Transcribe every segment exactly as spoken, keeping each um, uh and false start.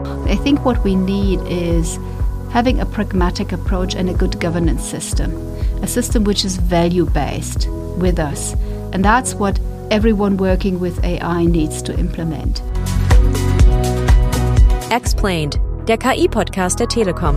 I think what we need is having a pragmatic approach and a good governance system, a system which is value-based with us. And that's what everyone working with A I needs to implement. Explained, der K I-Podcast der Telekom.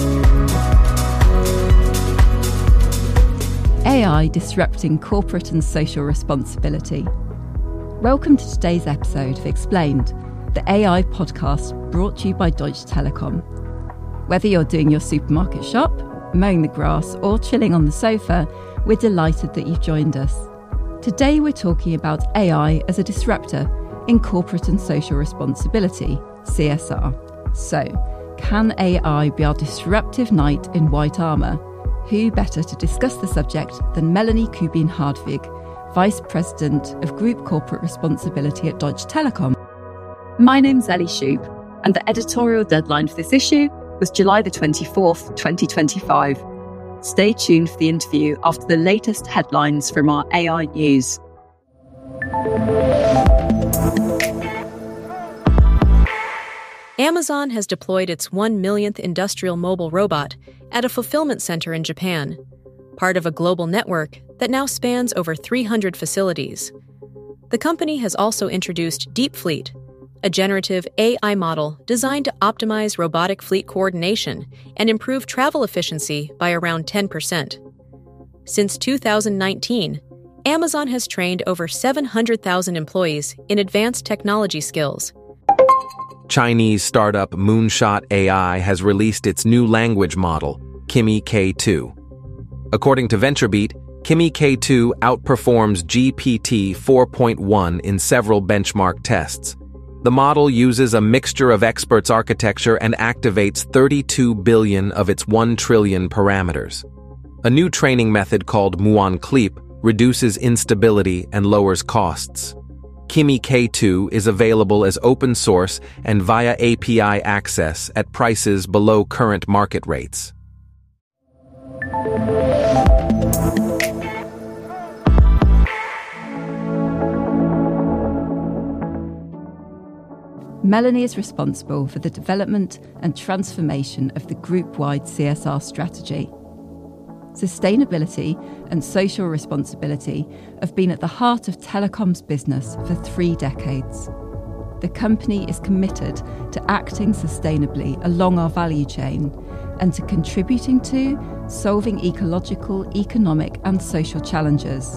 A I disrupting corporate and social responsibility. Welcome to today's episode of Explained, the A I podcast brought to you by Deutsche Telekom. Whether you're doing your supermarket shop, mowing the grass, or chilling on the sofa, we're delighted that you've joined us. Today we're talking about A I as a disruptor in corporate and social responsibility, C S R. So, can A I be our disruptive knight in white armour? Who better to discuss the subject than Melanie Kubin-Hardwig, Vice President of Group Corporate Responsibility at Deutsche Telekom. My name's Ellie Shoup, and the editorial deadline for this issue was July the twenty-fourth, twenty twenty-five. Stay tuned for the interview after the latest headlines from our A I news. Amazon has deployed its one millionth industrial mobile robot at a fulfillment center in Japan, part of a global network that now spans over three hundred facilities. The company has also introduced Deep Fleet, a generative A I model designed to optimize robotic fleet coordination and improve travel efficiency by around ten percent. Since two thousand nineteen, Amazon has trained over seven hundred thousand employees in advanced technology skills. Chinese startup Moonshot A I has released its new language model, Kimi K two. According to VentureBeat, Kimi K two outperforms G P T four point one in several benchmark tests. The model uses a mixture of experts architecture and activates thirty-two billion of its one trillion parameters. A new training method called MuonCleep reduces instability and lowers costs. Kimi K two is available as open source and via A P I access at prices below current market rates. Melanie is responsible for the development and transformation of the group-wide C S R strategy. Sustainability and social responsibility have been at the heart of Telecom's business for three decades. The company is committed to acting sustainably along our value chain and to contributing to solving ecological, economic and social challenges.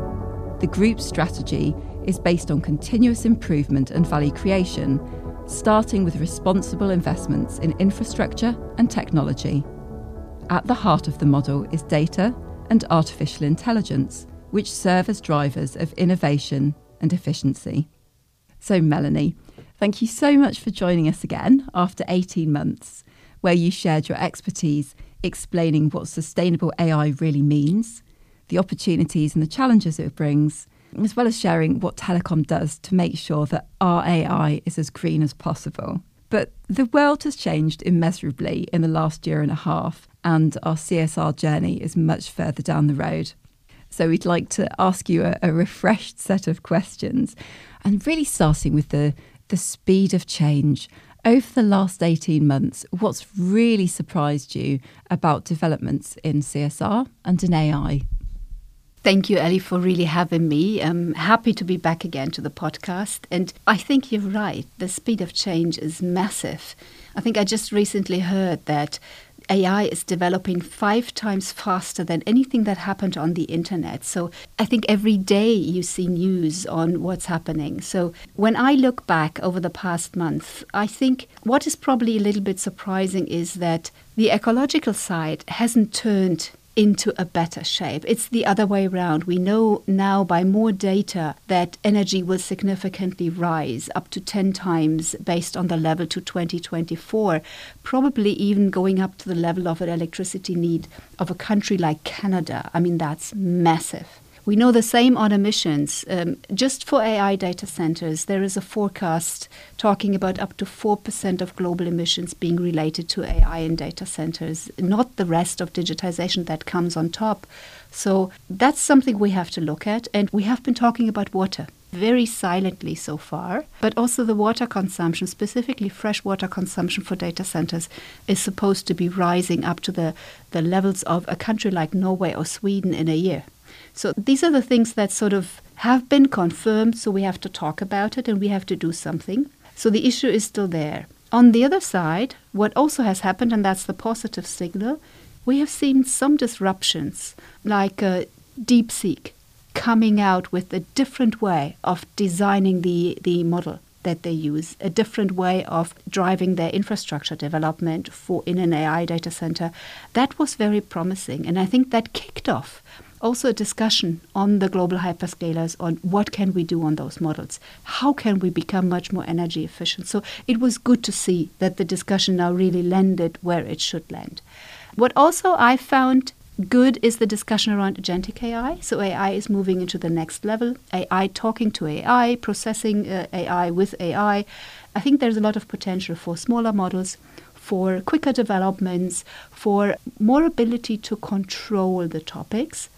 The group's strategy is based on continuous improvement and value creation, starting with responsible investments in infrastructure and technology. At the heart of the model is data and artificial intelligence, which serve as drivers of innovation and efficiency. So, Melanie, thank you so much for joining us again after eighteen months, where you shared your expertise explaining what sustainable A I really means, the opportunities and the challenges it brings, as well as sharing what Telecom does to make sure that our A I is as green as possible. But the world has changed immeasurably in the last year and a half, and our C S R journey is much further down the road. So we'd like to ask you a, a refreshed set of questions, and really starting with the, the speed of change. Over the last eighteen months, what's really surprised you about developments in C S R and in A I? Thank you, Ellie, for really having me. I'm happy to be back again to the podcast. And I think you're right. The speed of change is massive. I think I just recently heard that A I is developing five times faster than anything that happened on the internet. So I think every day you see news on what's happening. So when I look back over the past month, I think what is probably a little bit surprising is that the ecological side hasn't turned into a better shape. It's the other way around. We know now by more data that energy will significantly rise up to ten times based on the level to twenty twenty-four, probably even going up to the level of an electricity need of a country like Canada. I mean, that's massive. We know the same on emissions. Um, just for A I data centers, there is a forecast talking about up to four percent of global emissions being related to A I in data centers, not the rest of digitization that comes on top. So that's something we have to look at. And we have been talking about water. very silently so far. But also the water consumption, specifically fresh water consumption for data centers, is supposed to be rising up to the, the levels of a country like Norway or Sweden in a year. So these are the things that sort of have been confirmed, so we have to talk about it and we have to do something. So the issue is still there. On the other side, what also has happened, and that's the positive signal, we have seen some disruptions, like uh, DeepSeek coming out with a different way of designing the, the model that they use, a different way of driving their infrastructure development for in an A I data center. That was very promising, and I think that kicked off also a discussion on the global hyperscalers on what can we do on those models? How can we become much more energy efficient? So it was good to see that the discussion now really landed where it should land. What also I found good is the discussion around agentic A I. So A I is moving into the next level. A I talking to A I, processing uh, A I with A I. I think there's a lot of potential for smaller models, for quicker developments, for more ability to control the topics.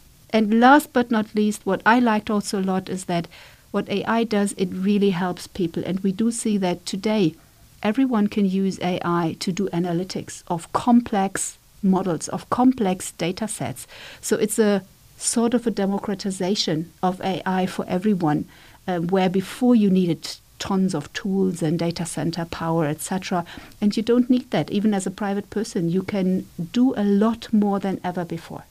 And last but not least, what I liked also a lot is that what A I does, it really helps people. And we do see that today, everyone can use A I to do analytics of complex models, of complex data sets. So it's a sort of a democratization of A I for everyone, uh, where before you needed tons of tools and data center power, et cetera. And you don't need that. Even as a private person, you can do a lot more than ever before.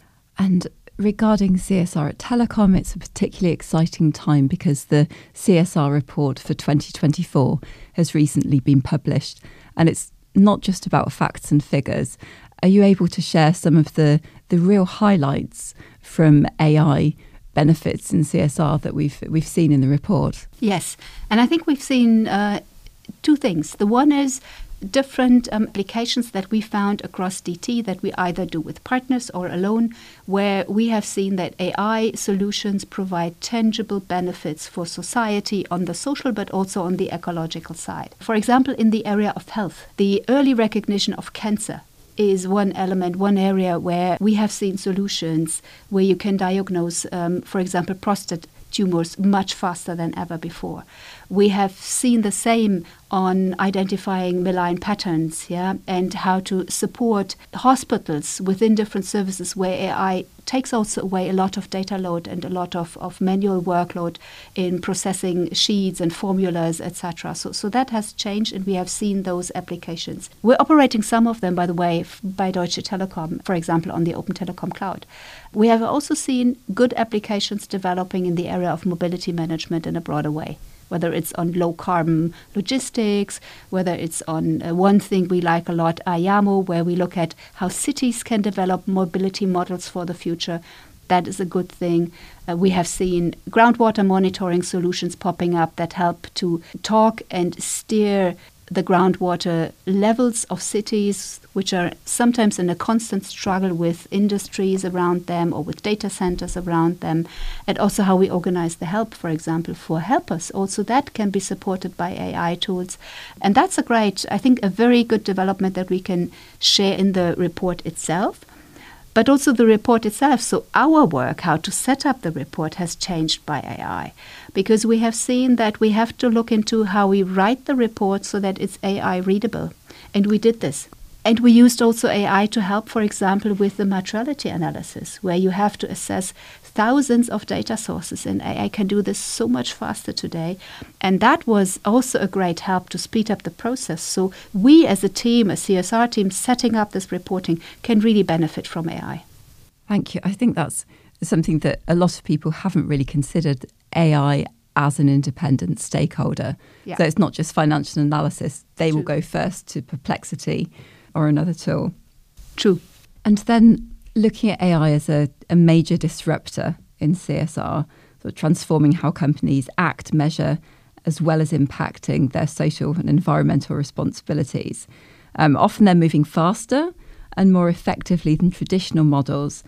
And regarding C S R at Telecom, it's a particularly exciting time because the C S R report for twenty twenty-four has recently been published, and it's not just about facts and figures. Are you able to share some of the, the real highlights from A I benefits in C S R that we've we've seen in the report? Yes, and I think we've seen uh, two things. The one is different um, applications that we found across D T that we either do with partners or alone, where we have seen that A I solutions provide tangible benefits for society on the social but also on the ecological side. For example, in the area of health, the early recognition of cancer is one element, one area where we have seen solutions where you can diagnose, um, for example, prostate tumors much faster than ever before. We have seen the same on identifying malign patterns, yeah, and how to support hospitals within different services where A I takes also away a lot of data load and a lot of, of manual workload in processing sheets and formulas, et cetera. So, so that has changed, and we have seen those applications. We're operating some of them, by the way, f- by Deutsche Telekom, for example, on the Open Telecom Cloud. We have also seen good applications developing in the area of mobility management in a broader way, whether it's on low-carbon logistics, whether it's on uh, one thing we like a lot, Ayamo, where we look at how cities can develop mobility models for the future. That is a good thing. Uh, we have seen groundwater monitoring solutions popping up that help to talk and steer the groundwater levels of cities, which are sometimes in a constant struggle with industries around them or with data centers around them, and also how we organize the help, for example, for helpers. Also that can be supported by A I tools. And that's a great, I think, a very good development that we can share in the report itself. But also the report itself. So our work, how to set up the report, has changed by A I, because we have seen that we have to look into how we write the report so that it's A I readable. And we did this. And we used also A I to help, for example, with the materiality analysis, where you have to assess thousands of data sources, and A I can do this so much faster today. And that was also a great help to speed up the process. So we as a team, a C S R team, setting up this reporting can really benefit from A I. Thank you. I think that's something that a lot of people haven't really considered, A I as an independent stakeholder. Yeah. So it's not just financial analysis. They True. Will go first to Perplexity or another tool. True. And then looking at A I as a, a major disruptor in C S R, so transforming how companies act, measure, as well as impacting their social and environmental responsibilities. Um, often they're moving faster and more effectively than traditional models,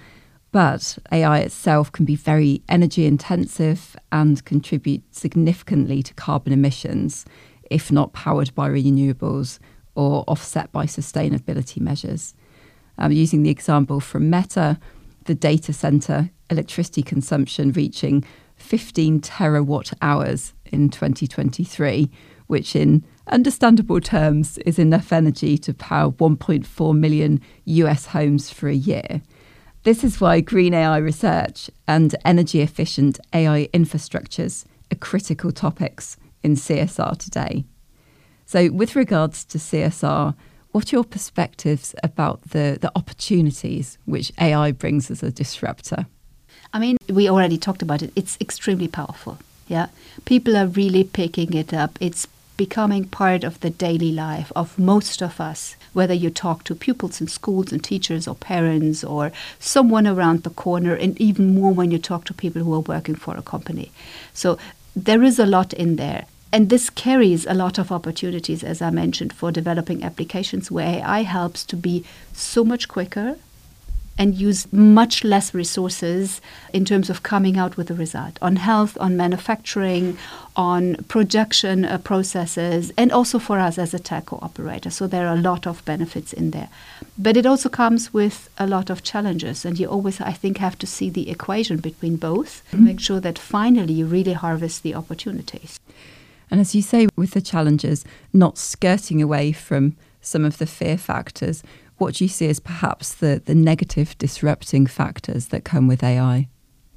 but A I itself can be very energy intensive and contribute significantly to carbon emissions, if not powered by renewables or offset by sustainability measures. Um, using the example from Meta, the data center electricity consumption reaching fifteen terawatt hours in twenty twenty-three, which in understandable terms is enough energy to power one point four million U S homes for a year. This is why green A I research and energy-efficient A I infrastructures are critical topics in C S R today. So with regards to C S R, what are your perspectives about the, the opportunities which A I brings as a disruptor? I mean, we already talked about it. It's extremely powerful. Yeah, people are really picking it up. It's becoming part of the daily life of most of us, whether you talk to pupils in schools and teachers or parents or someone around the corner, and even more when you talk to people who are working for a company. So there is a lot in there. And this carries a lot of opportunities, as I mentioned, for developing applications where A I helps to be so much quicker and use much less resources in terms of coming out with a result on health, on manufacturing, on production uh, processes, and also for us as a telco operator. So there are a lot of benefits in there. But it also comes with a lot of challenges. And you always, I think, have to see the equation between both and make sure that finally you really harvest the opportunities. And as you say, with the challenges, not skirting away from some of the fear factors, what do you see as perhaps the, the negative disrupting factors that come with A I?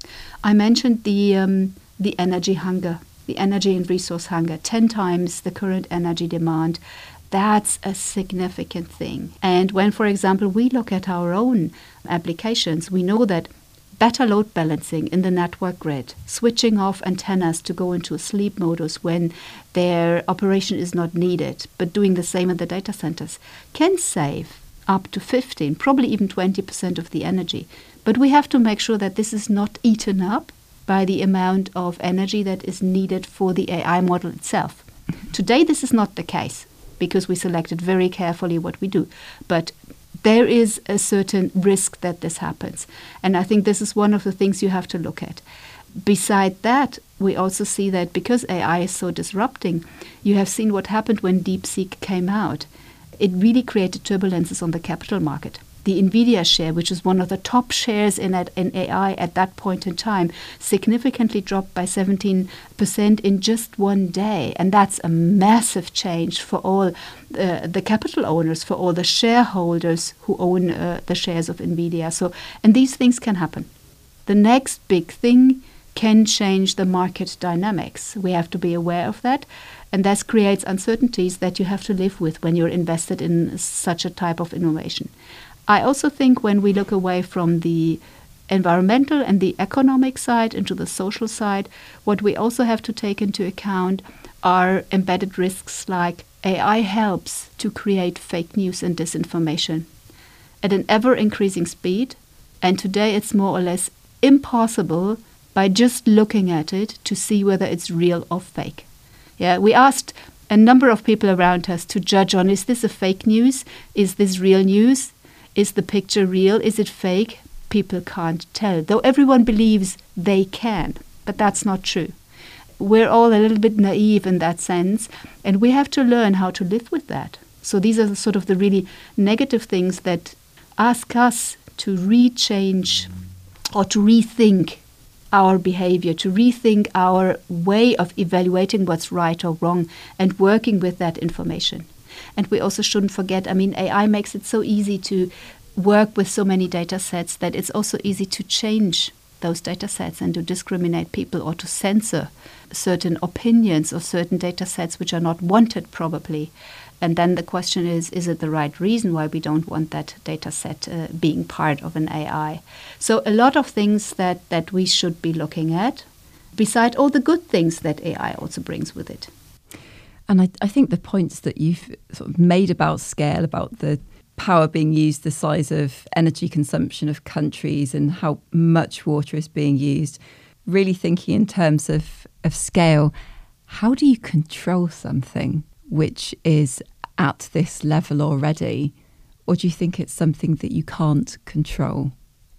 I mentioned the um, the energy hunger, the energy and resource hunger, ten times the current energy demand. That's a significant thing. And when, for example, we look at our own applications, we know that better load balancing in the network grid, switching off antennas to go into sleep modus when their operation is not needed, but doing the same in the data centers, can save up to fifteen, probably even twenty percent of the energy. But we have to make sure that this is not eaten up by the amount of energy that is needed for the A I model itself. Today, this is not the case because we selected very carefully what we do. But there is a certain risk that this happens. And I think this is one of the things you have to look at. Beside that, we also see that because A I is so disrupting, you have seen what happened when DeepSeek came out. It really created turbulences on the capital market. The Nvidia share, which was one of the top shares in, at, in A I at that point in time, significantly dropped by seventeen percent in just one day. And that's a massive change for all uh, the capital owners, for all the shareholders who own uh, the shares of Nvidia. So, and these things can happen. The next big thing can change the market dynamics. We have to be aware of that. And this creates uncertainties that you have to live with when you're invested in such a type of innovation. I also think when we look away from the environmental and the economic side into the social side, what we also have to take into account are embedded risks like A I helps to create fake news and disinformation at an ever-increasing speed. And today it's more or less impossible by just looking at it to see whether it's real or fake. Yeah, we asked a number of people around us to judge on, is this a fake news? Is this real news? Is the picture real? Is it fake? People can't tell, though everyone believes they can, but that's not true. We're all a little bit naive in that sense, and we have to learn how to live with that. So these are sort of the really negative things that ask us to rechange or to rethink our behavior, to rethink our way of evaluating what's right or wrong and working with that information. And we also shouldn't forget, I mean, A I makes it so easy to work with so many data sets that it's also easy to change those data sets and to discriminate people or to censor certain opinions of certain data sets which are not wanted probably. And then the question is, is it the right reason why we don't want that data set uh, being part of an A I? So a lot of things that, that we should be looking at, beside all the good things that A I also brings with it. And I, I think the points that you've sort of made about scale, about the power being used, the size of energy consumption of countries and how much water is being used, really thinking in terms of, of scale, how do you control something which is at this level already? Or do you think it's something that you can't control?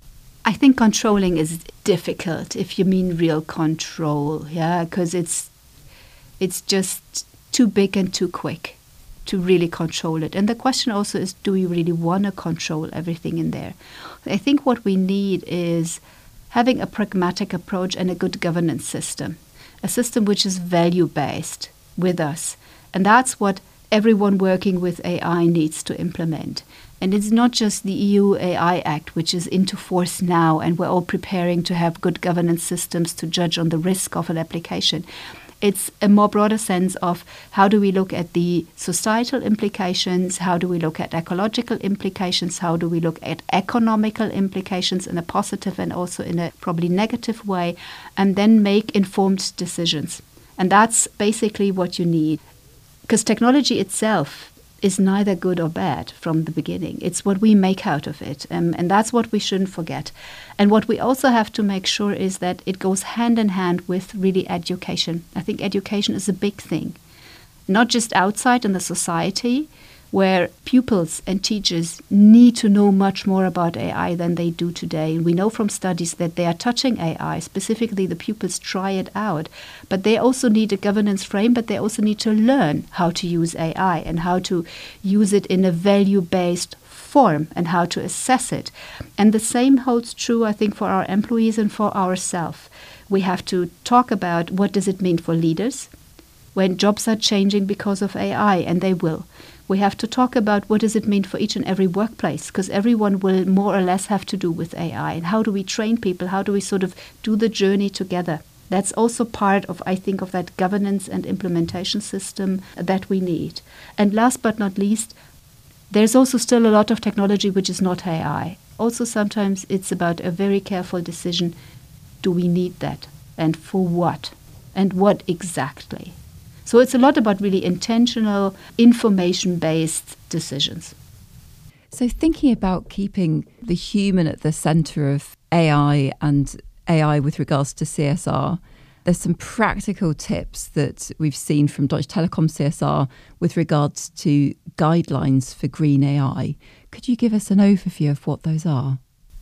I think controlling is difficult, if you mean real control, yeah, because it's it's just too big and too quick to really control it. And the question also is, do we really want to control everything in there? I think what we need is having a pragmatic approach and a good governance system, a system which is value-based with us. And that's what everyone working with A I needs to implement. And it's not just the E U A I Act, which is into force now, and we're all preparing to have good governance systems to judge on the risk of an application. It's a more broader sense of how do we look at the societal implications, how do we look at ecological implications, how do we look at economical implications in a positive and also in a probably negative way, and then make informed decisions. And that's basically what you need. Because technology itself is neither good or bad from the beginning. It's what we make out of it. Um, and that's what we shouldn't forget. And what we also have to make sure is that it goes hand in hand with really education. I think education is a big thing, not just outside in the society, where pupils and teachers need to know much more about A I than they do today. And we know from studies that they are touching A I, specifically the pupils try it out, but they also need a governance frame, but they also need to learn how to use A I and how to use it in a value-based form and how to assess it. And the same holds true, I think, for our employees and for ourselves. We have to talk about what does it mean for leaders when jobs are changing because of A I, and they will. We have to talk about what does it mean for each and every workplace, because everyone will more or less have to do with A I. And how do we train people? How do we sort of do the journey together? That's also part of, I think, of that governance and implementation system that we need. And last but not least, there's also still a lot of technology which is not A I. Also, sometimes it's about a very careful decision. Do we need that? And for what? And what exactly? So it's a lot about really intentional, information-based decisions. So thinking about keeping the human at the centre of A I and A I with regards to C S R, there's some practical tips that we've seen from Deutsche Telekom C S R with regards to guidelines for green A I. Could you give us an overview of what those are?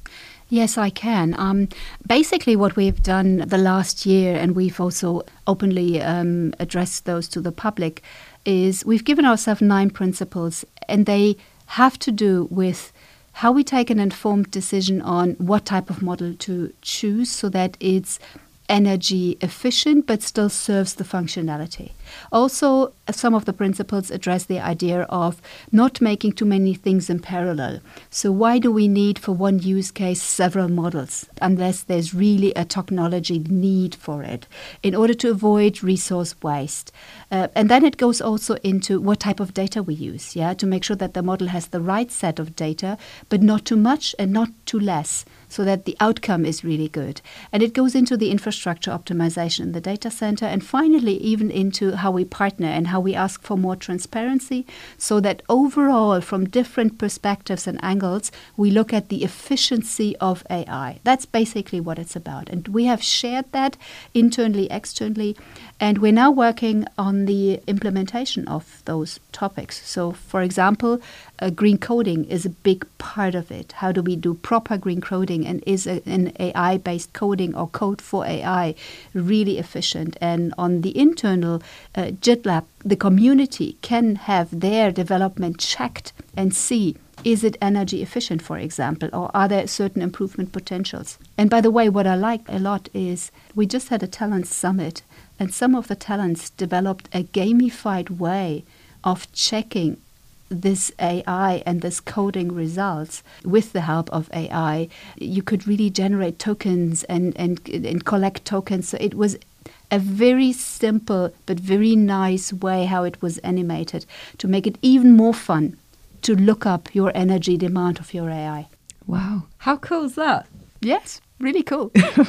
Yes, I can. Um, basically, what we've done the last year, and we've also openly um, addressed those to the public, is we've given ourselves nine principles, and they have to do with how we take an informed decision on what type of model to choose so that it's energy efficient but still serves the functionality. Also, some of the principles address the idea of not making too many things in parallel. So why do we need for one use case several models unless there's really a technology need for it in order to avoid resource waste? Uh, and then it goes also into what type of data we use, yeah, to make sure that the model has the right set of data, but not too much and not too less, so that the outcome is really good. And it goes into the infrastructure optimization in the data center, and finally even into how we partner and how we ask for more transparency, so that overall, from different perspectives and angles, we look at the efficiency of A I. That's basically what it's about. And we have shared that internally, externally, and we're now working on the implementation of those topics. So, for example, uh, green coding is a big part of it. How do we do proper green coding? And is a, an A I-based coding or code for A I really efficient? And on the internal uh, JITLab, the community can have their development checked and see, is it energy efficient, for example, or are there certain improvement potentials? And by the way, what I like a lot is we just had a talent summit, and some of the talents developed a gamified way of checking this A I and this coding results with the help of A I. You could really generate tokens and, and, and collect tokens. So it was a very simple but very nice way how it was animated to make it even more fun to look up your energy demand of your A I. Wow. How cool is that? Yes, really cool.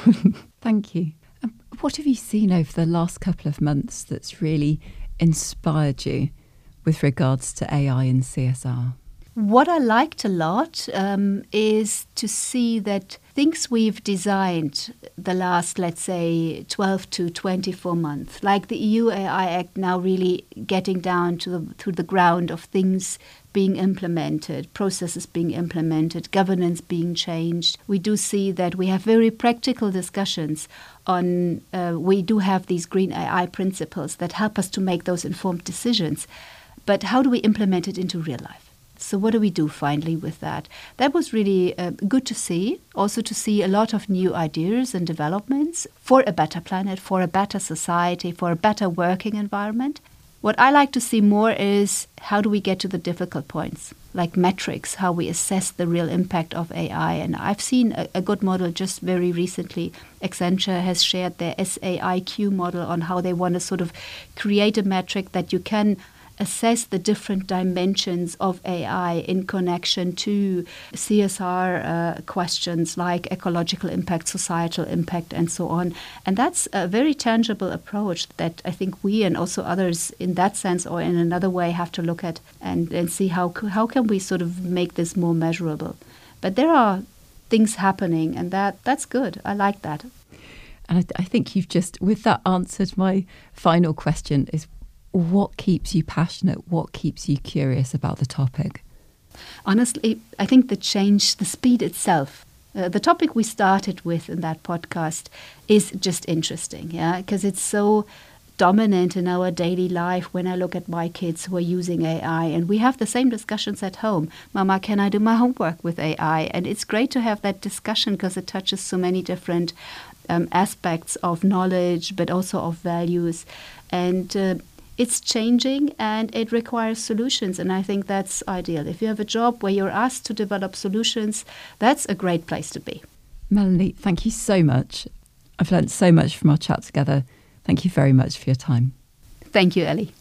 Thank you. Um, what have you seen over the last couple of months that's really inspired you with regards to A I and C S R? What I liked a lot um, is to see that things we've designed the last, let's say, twelve to twenty-four months, like the E U A I Act now really getting down to the, to the ground of things being implemented, processes being implemented, governance being changed. We do see that we have very practical discussions on, uh, we do have these green A I principles that help us to make those informed decisions. But how do we implement it into real life? So what do we do finally with that? That was really uh, good to see, also to see a lot of new ideas and developments for a better planet, for a better society, for a better working environment. What I like to see more is how do we get to the difficult points, like metrics, how we assess the real impact of A I. And I've seen a, a good model just very recently. Accenture has shared their S A I Q model on how they want to sort of create a metric that you can assess the different dimensions of A I in connection to C S R uh, questions like ecological impact, societal impact, and so on. And that's a very tangible approach that I think we and also others in that sense or in another way have to look at and, and see how, how can we sort of make this more measurable. But there are things happening, and that that's good. I like that. And I, I think you've just, with that, answered my final question is, what keeps you passionate? What keeps you curious about the topic? Honestly, I think the change, the speed itself, uh, the topic we started with in that podcast is just interesting, yeah, because it's so dominant in our daily life when I look at my kids who are using A I, and we have the same discussions at home. Mama, can I do my homework with A I? And it's great to have that discussion because it touches so many different um, aspects of knowledge, but also of values. And uh, it's changing and it requires solutions. And I think that's ideal. If you have a job where you're asked to develop solutions, that's a great place to be. Melanie, thank you so much. I've learned so much from our chat together. Thank you very much for your time. Thank you, Ellie.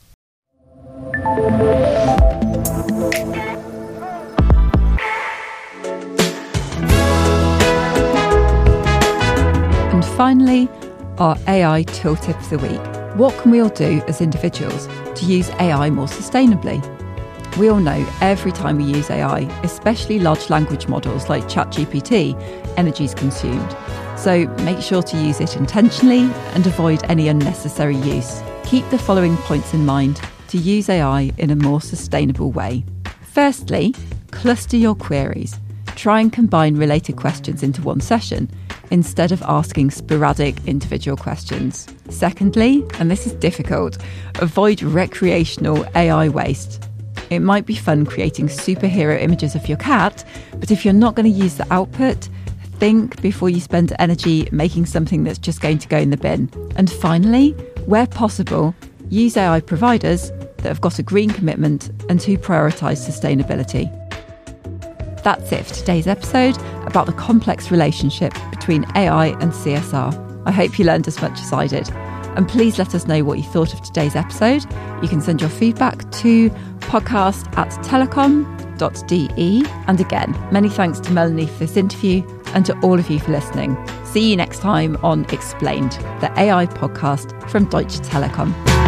And finally, our A I tooltip of the week. What can we all do as individuals to use A I more sustainably? We all know every time we use A I, especially large language models like ChatGPT, energy is consumed. So make sure to use it intentionally and avoid any unnecessary use. Keep the following points in mind to use A I in a more sustainable way. Firstly, cluster your queries. Try and combine related questions into one session instead of asking sporadic individual questions. Secondly, and this is difficult, avoid recreational A I waste. It might be fun creating superhero images of your cat, but if you're not going to use the output, think before you spend energy making something that's just going to go in the bin. And finally, where possible, use A I providers that have got a green commitment and who prioritise sustainability. That's it for today's episode about the complex relationship between A I and C S R. I hope you learned as much as I did. And please let us know what you thought of today's episode. You can send your feedback to podcast at telecom dot d e. And again, many thanks to Melanie for this interview and to all of you for listening. See you next time on Explained, the A I podcast from Deutsche Telekom.